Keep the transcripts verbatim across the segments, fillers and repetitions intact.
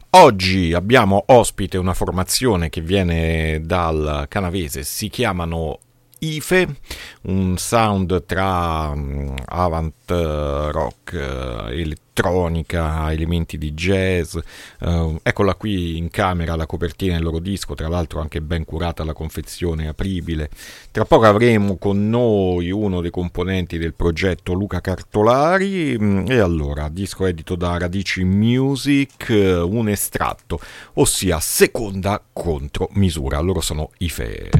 Oggi abbiamo ospite una formazione che viene dal canavese, si chiamano Ife, un sound tra um, avant uh, rock, uh, elettronica, elementi di jazz. Uh, eccola qui in camera la copertina del loro disco, tra l'altro anche ben curata la confezione apribile. Tra poco avremo con noi uno dei componenti del progetto, Luca Cartolari. E allora, disco edito da Radici Music, un estratto, ossia Seconda Contromisura. Loro sono Ife.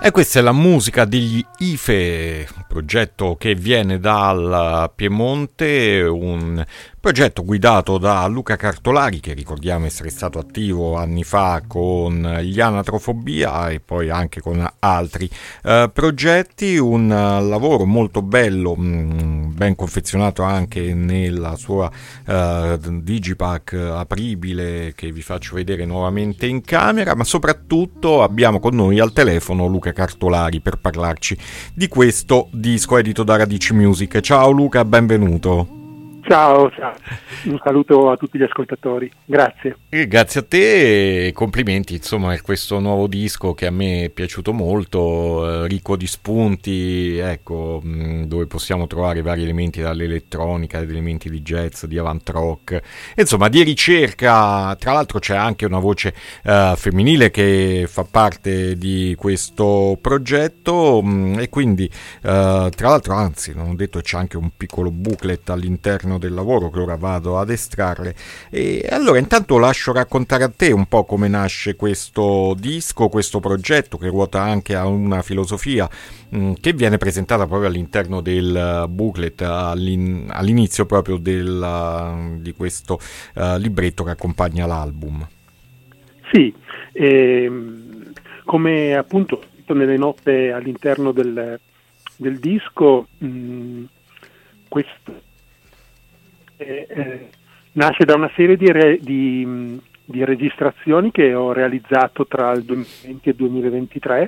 E questa è la musica degli Ife, un progetto che viene dal Piemonte, un progetto guidato da Luca Cartolari, che ricordiamo essere stato attivo anni fa con gli Anatrofobia e poi anche con altri eh, progetti. Un uh, lavoro molto bello, mh, ben confezionato anche nella sua uh, digipack apribile, che vi faccio vedere nuovamente in camera, ma soprattutto abbiamo con noi al telefono Luca Cartolari per parlarci di questo disco edito da Radici Music. Ciao Luca, benvenuto. Ciao, ciao, un saluto a tutti gli ascoltatori, grazie. E grazie a te e complimenti insomma per questo nuovo disco che a me è piaciuto molto, eh, ricco di spunti, ecco, mh, dove possiamo trovare vari elementi dall'elettronica, elementi di jazz, di avant rock, insomma di ricerca. Tra l'altro c'è anche una voce eh, femminile che fa parte di questo progetto, mh, e quindi eh, tra l'altro, anzi non ho detto, c'è anche un piccolo booklet all'interno del lavoro che ora vado ad estrarre. E allora intanto lascio raccontare a te un po' come nasce questo disco, questo progetto che ruota anche a una filosofia mh, che viene presentata proprio all'interno del booklet all'in- all'inizio proprio del, di questo uh, libretto che accompagna l'album. Sì, ehm, come appunto nelle note all'interno del, del disco, mh, questo Eh, eh, nasce da una serie di, re, di, di registrazioni che ho realizzato tra il duemilaventi e il duemilaventitré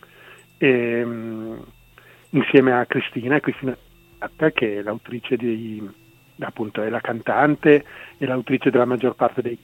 ehm, insieme a Cristina, Cristina che è l'autrice di, appunto è la cantante e l'autrice della maggior parte dei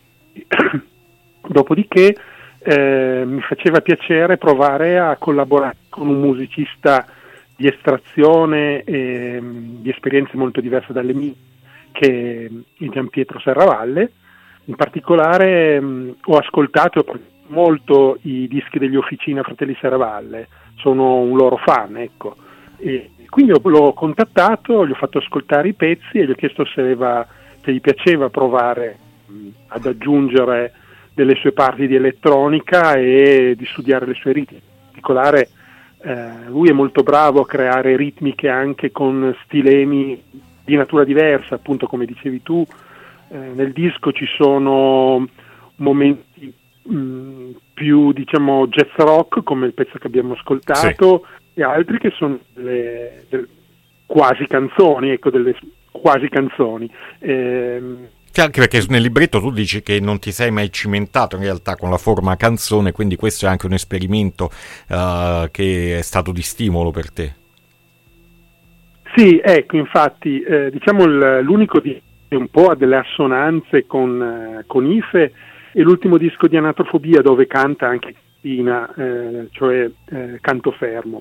dopodiché eh, mi faceva piacere provare a collaborare con un musicista di estrazione e di esperienze molto diverse dalle mie, che è Gian Pietro Serravalle. In particolare mh, ho ascoltato molto i dischi degli Officina Fratelli Serravalle, sono un loro fan, ecco. E quindi l'ho contattato, gli ho fatto ascoltare i pezzi e gli ho chiesto se, aveva, se gli piaceva provare mh, ad aggiungere delle sue parti di elettronica e di studiare le sue ritmi. In particolare eh, lui è molto bravo a creare ritmiche anche con stilemi di natura diversa, appunto come dicevi tu. Eh, nel disco ci sono momenti mh, più diciamo jazz rock come il pezzo che abbiamo ascoltato, sì, e altri che sono delle, delle quasi canzoni, ecco, delle quasi canzoni. Eh, Anche perché nel libretto tu dici che non ti sei mai cimentato in realtà con la forma canzone, quindi questo è anche un esperimento uh, che è stato di stimolo per te. Sì, ecco, infatti, eh, diciamo il, l'unico di un po' ha delle assonanze con, eh, con Ife, e l'ultimo disco di Anatrofobia dove canta anche Cristina, eh, cioè eh, Canto Fermo.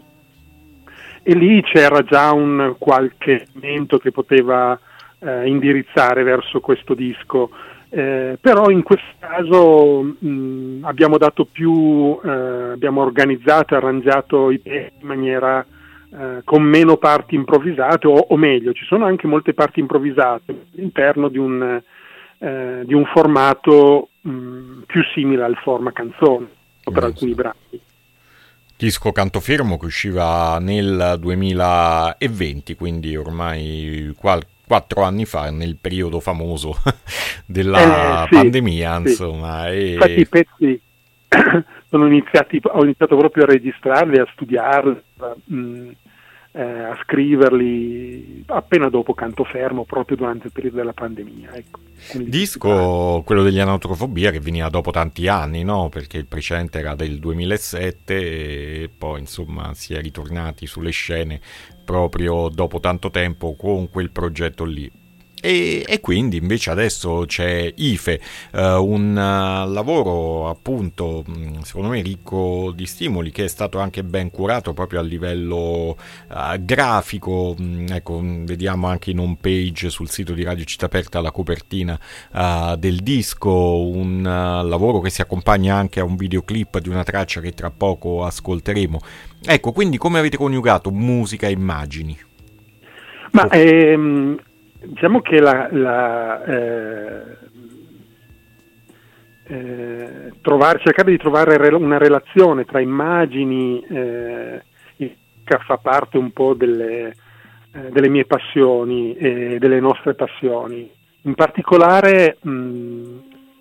E lì c'era già un qualche elemento che poteva eh, indirizzare verso questo disco, eh, però in questo caso mh, abbiamo dato più, eh, abbiamo organizzato e arrangiato i pezzi in maniera Uh, con meno parti improvvisate, o, o meglio, ci sono anche molte parti improvvisate all'interno di un, uh, di un formato um, più simile al format canzone per mm. alcuni brani. Disco Canto Fermo che usciva nel duemilaventi, quindi ormai qual- quattro anni fa, nel periodo famoso della eh, sì, pandemia, sì. insomma. E... Infatti i pezzi sono iniziati, ho iniziato proprio a registrarli, a studiarli, mh, eh, a scriverli appena dopo Canto Fermo, proprio durante il periodo della pandemia. Ecco. Disco, quello degli Anatrofobia, che veniva dopo tanti anni, no? Perché il precedente era del duemilasette e poi insomma si è ritornati sulle scene proprio dopo tanto tempo con quel progetto lì. E, e quindi invece adesso c'è Ife, uh, un uh, lavoro appunto secondo me ricco di stimoli, che è stato anche ben curato proprio a livello uh, grafico. Mm, ecco, vediamo anche in home page sul sito di Radio Città Aperta la copertina uh, del disco, un uh, lavoro che si accompagna anche a un videoclip di una traccia che tra poco ascolteremo. Ecco, quindi come avete coniugato musica e immagini? Ma ehm... diciamo che la, la, eh, eh, trovare, cercare di trovare re- una relazione tra immagini, eh, che fa parte un po' delle, eh, delle mie passioni e delle nostre passioni. In particolare mh,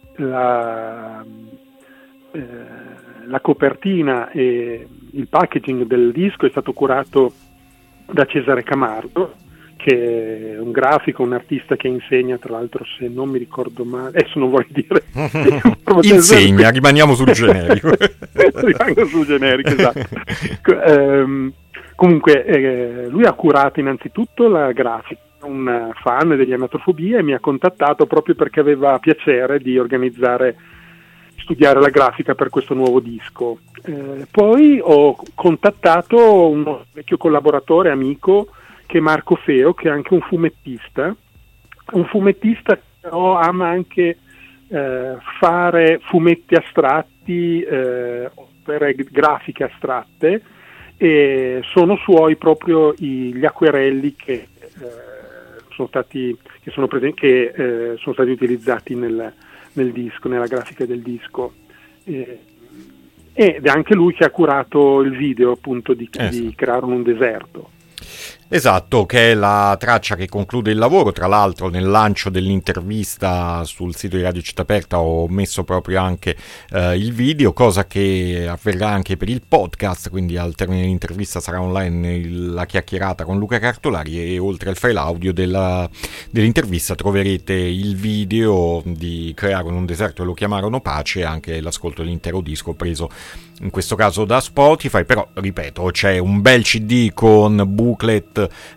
la, eh, la copertina e il packaging del disco è stato curato da Cesare Camardo, che è un grafico, un artista che insegna, tra l'altro, se non mi ricordo male, adesso non voglio dire insegna, rimaniamo sul generico. Rimango sul generico, esatto. ehm, comunque eh, lui ha curato innanzitutto la grafica, un fan degli Anatrofobia, e mi ha contattato proprio perché aveva piacere di organizzare, studiare la grafica per questo nuovo disco. Eh, poi ho contattato un vecchio collaboratore, amico, che è Marco Feo, che è anche un fumettista, un fumettista che però ama anche eh, fare fumetti astratti, eh, opere grafiche astratte, e sono suoi proprio i, gli acquerelli che, eh, sono stati, che, sono, presen- che eh, sono stati utilizzati nel, nel disco, nella grafica del disco. Eh, ed è anche lui che ha curato il video, appunto, di, eh sì. di Creare un deserto. Esatto, che è la traccia che conclude il lavoro. Tra l'altro nel lancio dell'intervista sul sito di Radio Città Aperta ho messo proprio anche eh, il video, cosa che avverrà anche per il podcast, quindi al termine dell'intervista sarà online il, la chiacchierata con Luca Cartolari, e oltre al file audio della, dell'intervista troverete il video di Creare un deserto e lo chiamarono Pace, e anche l'ascolto dell'intero disco preso in questo caso da Spotify. Però ripeto, c'è un bel C D con booklet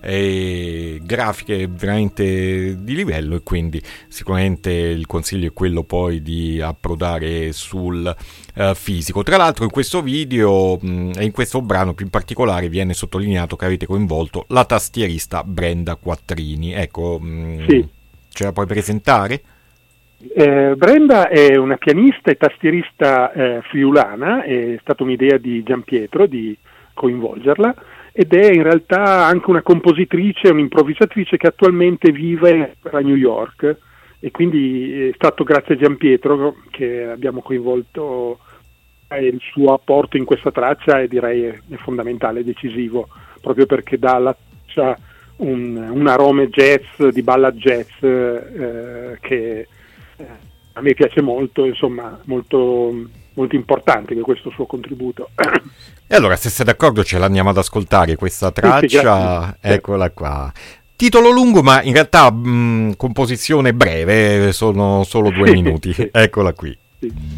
e grafiche veramente di livello, e quindi sicuramente il consiglio è quello poi di approdare sul uh, fisico. Tra l'altro in questo video mh, e in questo brano più in particolare viene sottolineato che avete coinvolto la tastierista Brenda Quattrini. Ecco, mh, sì. Ce la puoi presentare? Eh, Brenda è una pianista e tastierista eh, friulana, è stata un'idea di Gianpietro di coinvolgerla, ed è in realtà anche una compositrice, un'improvvisatrice che attualmente vive a New York, e quindi è stato grazie a Gianpietro che abbiamo coinvolto, e il suo apporto in questa traccia è, direi, è fondamentale, decisivo, proprio perché dà alla traccia un, un aroma jazz, di ballad jazz, eh, che eh, a me piace molto, insomma, molto, molto importante che questo suo contributo. E allora, se sei d'accordo, ce l'andiamo ad ascoltare questa traccia. Sì, sì, eccola qua. Titolo lungo, ma in realtà mh, composizione breve, sono solo due sì, minuti. Sì. Eccola qui. Sì.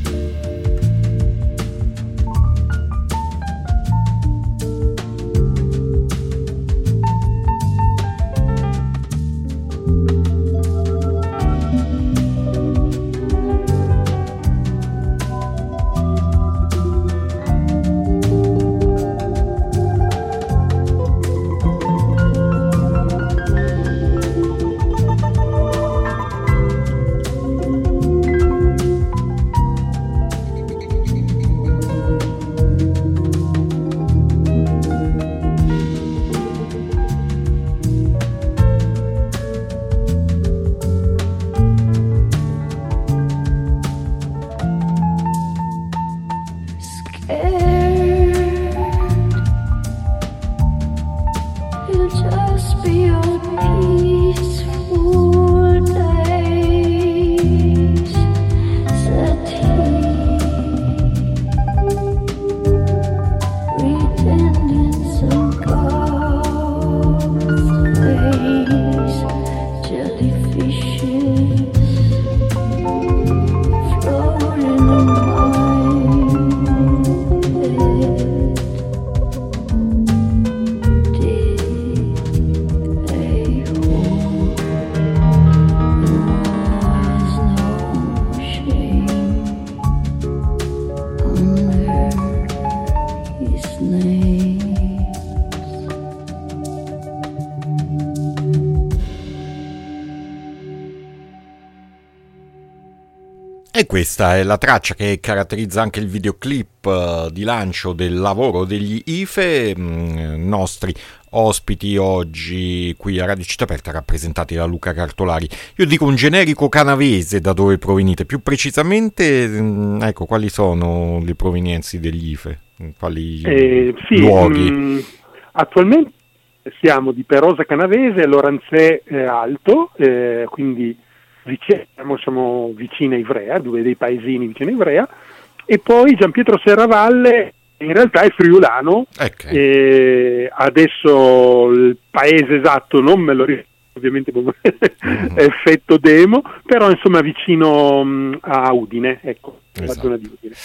E questa è la traccia che caratterizza anche il videoclip uh, di lancio del lavoro degli I F E, mh, nostri ospiti oggi qui a Radio Città Aperta, rappresentati da Luca Cartolari. Io dico un generico canavese da dove provenite, più precisamente, ecco, quali sono le provenienze degli I F E? Quali eh, sì, luoghi? Mh, attualmente siamo di Perosa Canavese e Loranzè eh, Alto, eh, quindi siamo, siamo vicini a Ivrea, due dei paesini vicini a Ivrea, e poi Giampietro Serravalle in realtà è friulano, Okay. e adesso il paese esatto non me lo ricordo, ovviamente è effetto demo, però insomma vicino mh, a Udine, ecco, Esatto. la zona di Udine.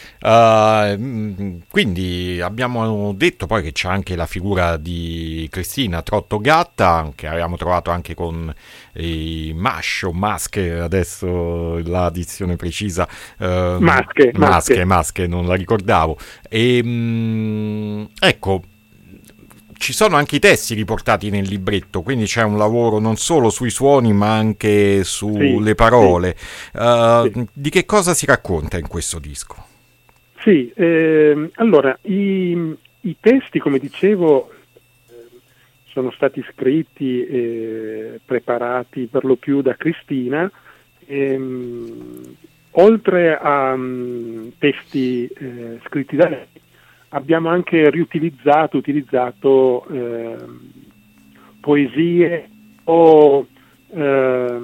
Uh, quindi abbiamo detto poi che c'è anche la figura di Cristina Trotto Gatta, che avevamo trovato anche con i Mash o Masche, adesso la dizione precisa, uh, Masche, masche, masche, non la ricordavo. E um, ecco, ci sono anche i testi riportati nel libretto, quindi c'è un lavoro non solo sui suoni ma anche sulle sì, parole. Sì. Uh, Sì. Di che cosa si racconta in questo disco? Sì, ehm, allora i, i testi, come dicevo, eh, sono stati scritti e preparati per lo più da Cristina. Ehm, oltre a um, testi eh, scritti da lei, abbiamo anche riutilizzato, utilizzato eh, poesie o eh,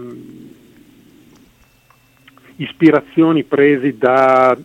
ispirazioni presi da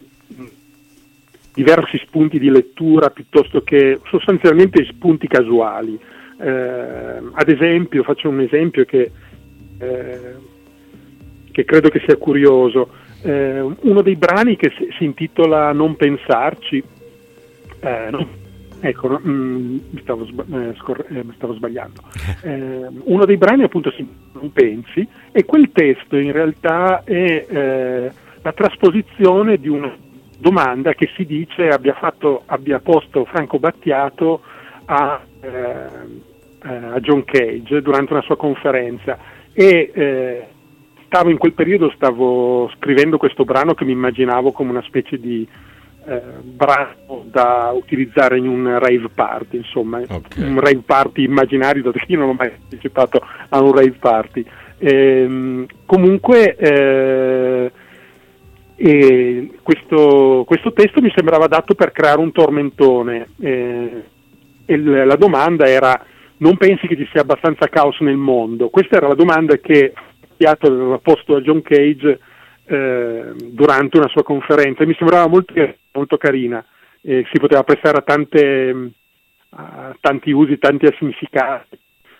diversi spunti di lettura piuttosto che sostanzialmente spunti casuali. Eh, ad esempio, faccio un esempio che, eh, che credo che sia curioso. Eh, uno dei brani che si, si intitola Non pensarci, eh, no, ecco, no, mh, mi, stavo sba- eh, scor- eh, mi stavo sbagliando. Eh, uno dei brani appunto si intitola Non pensi, e quel testo in realtà è eh, la trasposizione di una domanda che si dice abbia fatto abbia posto Franco Battiato a, eh, a John Cage durante una sua conferenza, e eh, stavo in quel periodo stavo scrivendo questo brano che mi immaginavo come una specie di eh, brano da utilizzare in un rave party, insomma, okay. Un rave party immaginario, dato che io non ho mai partecipato a un rave party. E, comunque eh, E questo, questo testo mi sembrava adatto per creare un tormentone, eh, e l- la domanda era: non pensi che ci sia abbastanza caos nel mondo? Questa era la domanda che Battiato aveva posto a John Cage eh, durante una sua conferenza, e mi sembrava molto, molto carina, eh, si poteva prestare a, tante, a tanti usi, tanti significati,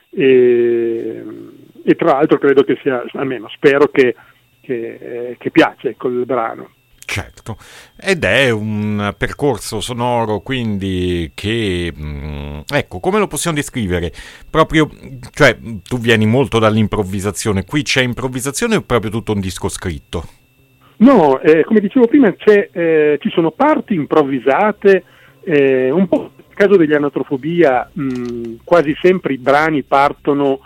e, e tra l'altro credo che sia, almeno spero che Che, che piace col brano. Certo, ed è un percorso sonoro quindi che, mh, ecco, come lo possiamo descrivere? Proprio, cioè, tu vieni molto dall'improvvisazione, qui c'è improvvisazione o proprio tutto un disco scritto? No, eh, come dicevo prima, c'è, eh, ci sono parti improvvisate, eh, un po' nel caso degli Anatrofobia, mh, quasi sempre i brani partono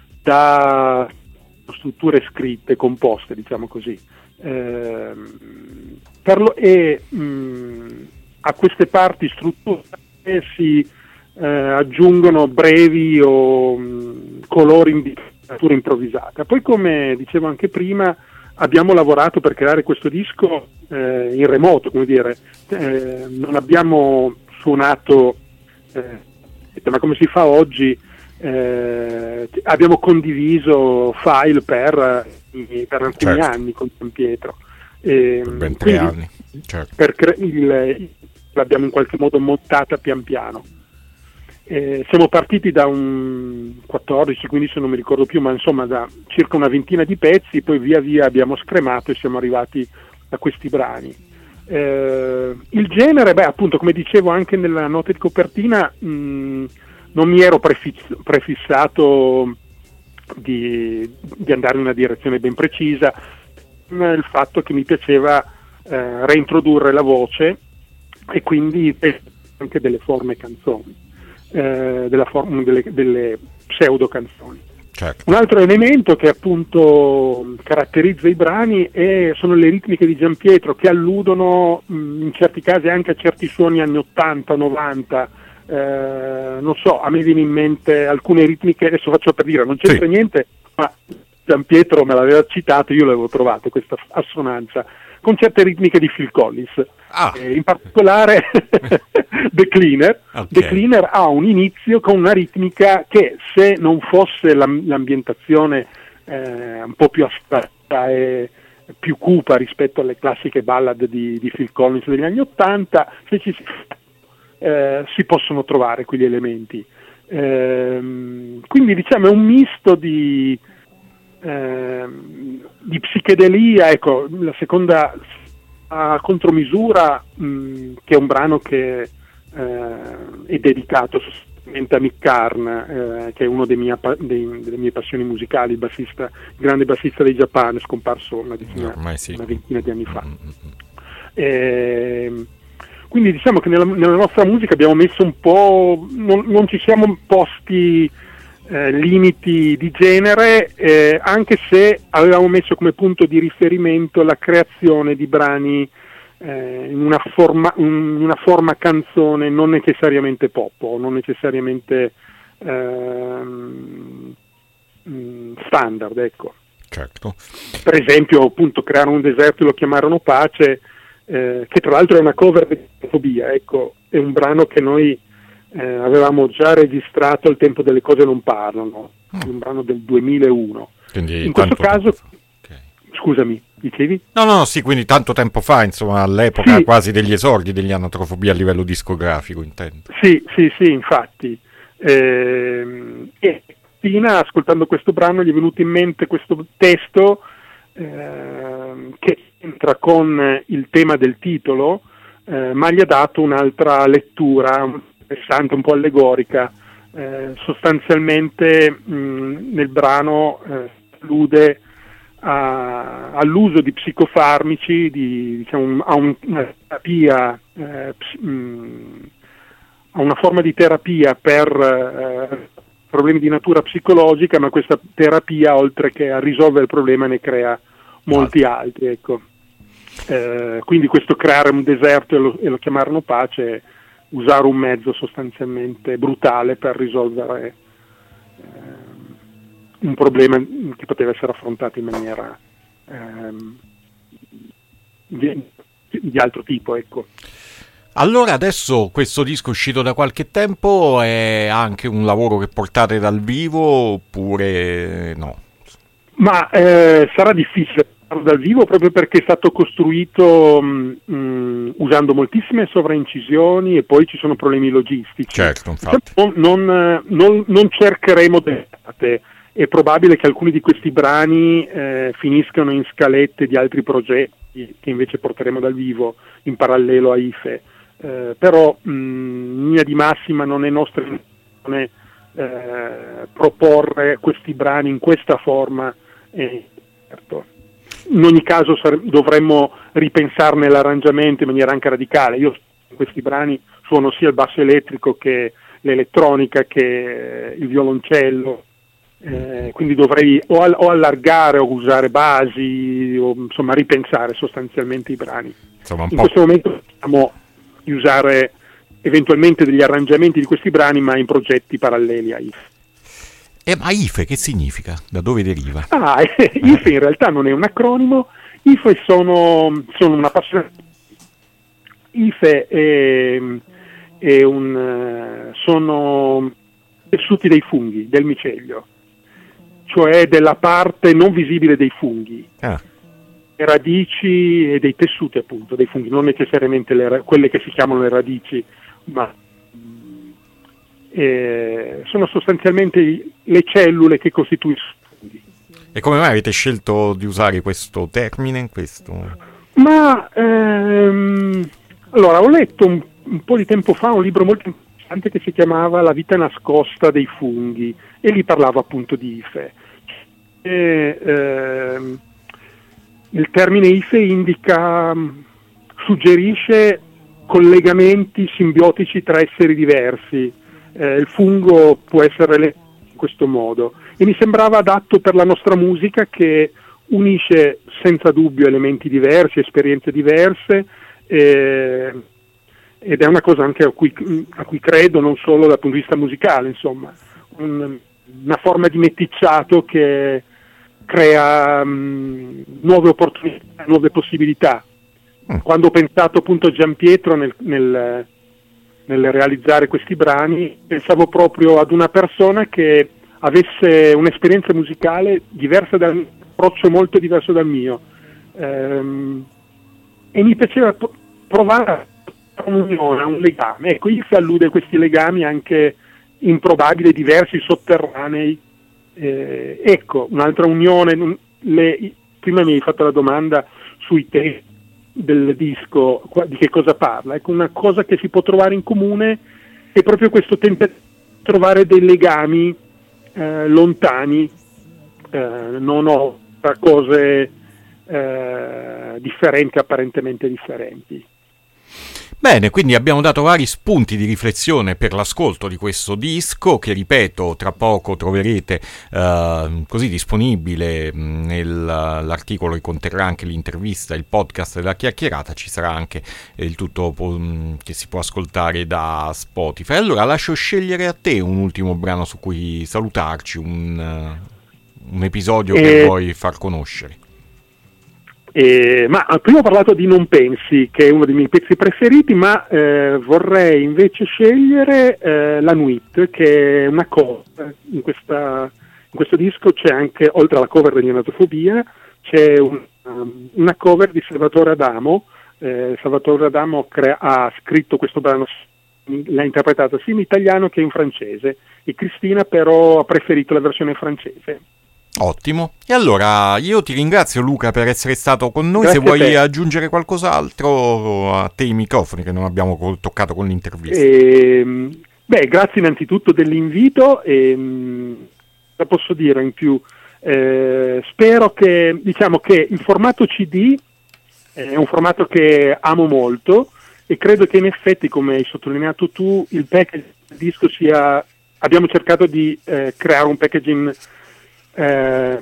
da strutture scritte, composte, diciamo così, eh, per lo, e mh, a queste parti strutturate si eh, aggiungono brevi o mh, colori di natura improvvisata. Poi, come dicevo anche prima, abbiamo lavorato per creare questo disco eh, in remoto, come dire, eh, non abbiamo suonato, eh, ma come si fa oggi. Eh, abbiamo condiviso file per, per alcuni certo. anni con San Pietro, eh, ben tre anni, certo. Per cre- il, l'abbiamo in qualche modo montata pian piano. Eh, siamo partiti da un quattordici quindici, non mi ricordo più, ma insomma da circa una ventina di pezzi, poi via via abbiamo scremato e siamo arrivati a questi brani. Eh, il genere, beh, appunto, come dicevo anche nella nota di copertina, mh, non mi ero prefiss- prefissato di, di andare in una direzione ben precisa, il fatto che mi piaceva eh, reintrodurre la voce e quindi anche delle forme canzoni, eh, della form- delle, delle pseudo canzoni. Certo. Un altro elemento che appunto caratterizza i brani è, sono le ritmiche di Giampietro, che alludono mh, in certi casi anche a certi suoni anni ottanta novanta, eh, non so, a me viene in mente alcune ritmiche, adesso faccio per dire, non c'entra sì. niente, ma Gian Pietro me l'aveva citato, io l'avevo trovato questa assonanza con certe ritmiche di Phil Collins, ah. eh, in particolare The Cleaner. Okay. The Cleaner ha un inizio con una ritmica che, se non fosse l'am- l'ambientazione eh, un po' più astratta e più cupa rispetto alle classiche ballad di, di Phil Collins degli anni Ottanta, se ci si, eh, si possono trovare quegli elementi. Eh, quindi diciamo è un misto di Eh, di psichedelia, ecco, la seconda a contromisura, mh, che è un brano che eh, è dedicato sostanzialmente a Mick Karn, eh, che è uno dei mia, dei, delle mie passioni musicali, il bassista, il grande bassista dei Japan, scomparso una, decina, Ormai sì. una ventina di anni fa. Mm-hmm. Eh, quindi diciamo che nella, nella nostra musica abbiamo messo un po', non, non ci siamo posti Eh, limiti di genere, eh, anche se avevamo messo come punto di riferimento la creazione di brani eh, in, una forma, in una forma canzone, non necessariamente pop o non necessariamente ehm, standard, ecco. Certo. Per esempio, appunto, Creare un deserto e lo chiamarono Pace, eh, che tra l'altro è una cover di Fobia, ecco, è un brano che noi Eh, avevamo già registrato al tempo delle cose non parlano, mm. un brano del duemilauno. Quindi in questo caso, okay. Scusami, dicevi? No, no, sì, quindi tanto tempo fa, insomma, all'epoca sì. quasi degli esordi degli Anatrofobia a livello discografico, intendo. Sì, sì, sì, infatti. Eh, e Tina, ascoltando questo brano, gli è venuto in mente questo testo eh, che entra con il tema del titolo, eh, ma gli ha dato un'altra lettura interessante, un po' allegorica. Eh, sostanzialmente mh, nel brano eh, allude a, all'uso di psicofarmici, di, diciamo, a un, una terapia, eh, ps- mh, a una forma di terapia per eh, problemi di natura psicologica, ma questa terapia, oltre che a risolvere il problema, ne crea molti altri, ecco. Eh, quindi questo creare un deserto e lo, e lo chiamarono pace, usare un mezzo sostanzialmente brutale per risolvere eh, un problema che poteva essere affrontato in maniera ehm, di, di altro tipo, ecco. Allora adesso questo disco uscito da qualche tempo è anche un lavoro che portate dal vivo oppure no? Ma eh, sarà difficile dal vivo proprio perché è stato costruito mh, mh, usando moltissime sovraincisioni e poi ci sono problemi logistici. Certo, infatti. Non, non, non, non cercheremo delle date. È probabile che alcuni di questi brani eh, finiscano in scalette di altri progetti che invece porteremo dal vivo in parallelo a I F E. Eh, però mh, in linea di massima non è nostra intenzione eh, proporre questi brani in questa forma. Eh, certo. In ogni caso sare- dovremmo ripensarne l'arrangiamento in maniera anche radicale. Io in questi brani suono sia il basso elettrico che l'elettronica che il violoncello, eh, quindi dovrei o, all- o allargare o usare basi o insomma ripensare sostanzialmente i brani. Insomma, un in po'... questo momento possiamo usare eventualmente degli arrangiamenti di questi brani, ma in progetti paralleli a I F E. Eh, ma I F E che significa? Da dove deriva? Ah, eh, I F E in realtà non è un acronimo. I F E sono, sono una passione. I F E è, è un, sono tessuti dei funghi, del micelio, cioè della parte non visibile dei funghi. Ah. Le radici e dei tessuti, appunto, dei funghi, non necessariamente le, quelle che si chiamano le radici, ma eh, sono sostanzialmente le cellule che costituiscono i funghi. E come mai avete scelto di usare questo termine? Questo... Ma ehm, allora ho letto un, un po' di tempo fa un libro molto interessante che si chiamava La vita nascosta dei funghi e lì parlava appunto di I F E. E, ehm, il termine I F E indica, suggerisce collegamenti simbiotici tra esseri diversi. Eh, il fungo può essere letto in questo modo e mi sembrava adatto per la nostra musica, che unisce senza dubbio elementi diversi, esperienze diverse, eh, ed è una cosa anche a cui, a cui credo, non solo dal punto di vista musicale, insomma, un, una forma di meticciato che crea um, nuove opportunità, nuove possibilità. Mm. Quando ho pensato appunto a Giampietro nel, nel, nel realizzare questi brani, pensavo proprio ad una persona che avesse un'esperienza musicale diversa dal mio, un approccio molto diverso dal mio, ehm, e mi piaceva provare a un'unione, a un legame. Ecco, I F E allude a questi legami anche improbabili, diversi, sotterranei. Eh, ecco, un'altra unione. Le, prima mi hai fatto la domanda sui testi del disco, di che cosa parla. Ecco, una cosa che si può trovare in comune è proprio questo tentativo di trovare dei legami eh, lontani, eh, non ho cose eh, differenti, apparentemente differenti. Bene, quindi abbiamo dato vari spunti di riflessione per l'ascolto di questo disco che, ripeto, tra poco troverete eh, così disponibile nell'articolo che conterrà anche l'intervista, il podcast della chiacchierata, ci sarà anche il tutto mh, che si può ascoltare da Spotify. Allora lascio scegliere a te un ultimo brano su cui salutarci, un, un episodio che eh... vuoi far conoscere. Eh, ma prima ho parlato di Non pensi, che è uno dei miei pezzi preferiti, ma eh, vorrei invece scegliere eh, La Nuit, che è una cover. In, questa, in questo disco c'è anche, oltre alla cover di Ionatofobia, c'è un, um, una cover di Salvatore Adamo. eh, Salvatore Adamo crea, ha scritto questo brano, l'ha interpretato sia in italiano che in francese, e Cristina però ha preferito la versione francese. Ottimo, e allora io ti ringrazio Luca per essere stato con noi. Grazie. Se vuoi aggiungere qualcos'altro, a te i microfoni che non abbiamo col- toccato con l'intervista. Eh, beh, grazie innanzitutto dell'invito e cosa posso dire in più? Eh, spero che, diciamo che il formato C D è un formato che amo molto e credo che in effetti, come hai sottolineato tu, il package del disco sia, abbiamo cercato di eh, creare un packaging Eh,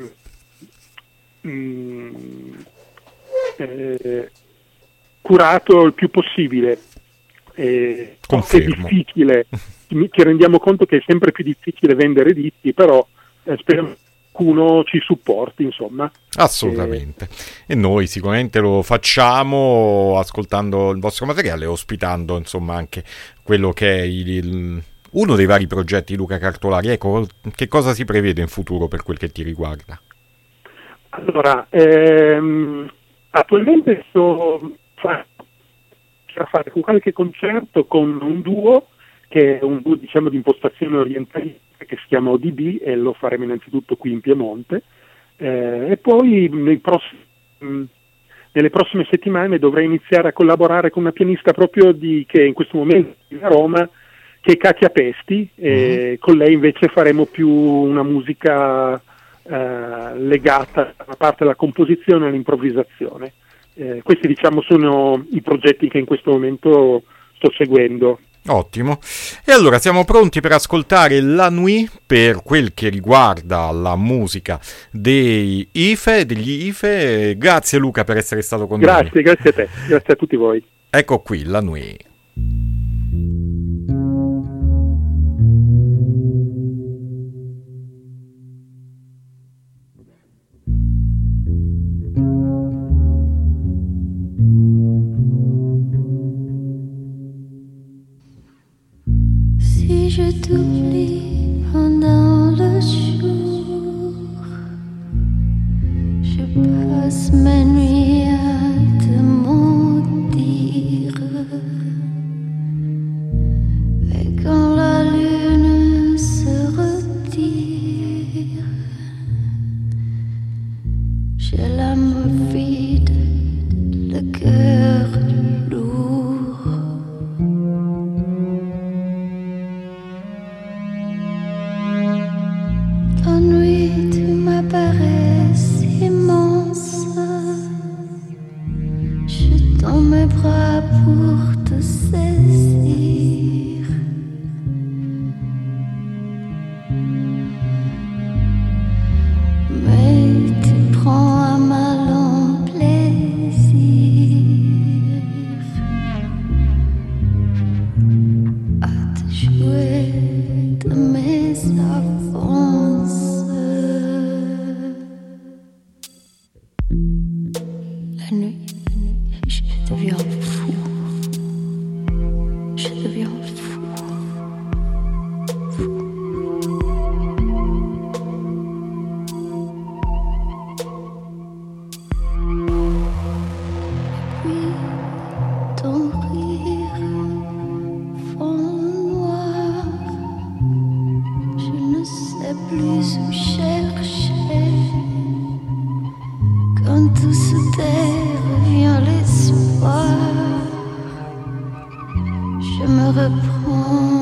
mh, eh, curato il più possibile. Eh, è difficile, ci rendiamo conto che è sempre più difficile vendere dischi, però eh, spero che qualcuno ci supporti, insomma. Assolutamente. Eh, e noi sicuramente lo facciamo ascoltando il vostro materiale, ospitando insomma anche quello che è il, il uno dei vari progetti Luca Cartolari. Ecco, che cosa si prevede in futuro per quel che ti riguarda? Allora, ehm, attualmente sto a fare qualche concerto con un duo, che è un duo, diciamo, di impostazione orientalistica, che si chiama O D B, e lo faremo innanzitutto qui in Piemonte, eh, e poi nei prossimi, nelle prossime settimane dovrei iniziare a collaborare con una pianista proprio di, che in questo momento è a Roma, che è Katia Pesti, e mm-hmm. con lei invece faremo più una musica eh, legata a parte alla composizione e all'improvvisazione. Eh, questi, diciamo, sono i progetti che in questo momento sto seguendo. Ottimo. E allora siamo pronti per ascoltare La Nuit per quel che riguarda la musica dei I F E, degli I F E. Grazie Luca per essere stato con grazie, noi. Grazie, grazie a te, grazie a tutti voi. Ecco qui La Nuit. Si je t'oublie pendant le jour, je passe mes nuits à te mentir. Et quand la lune se retire, j'ai l'âme vide, le cœur lourd. La nuit, tu m'apparais immense. je me reprends.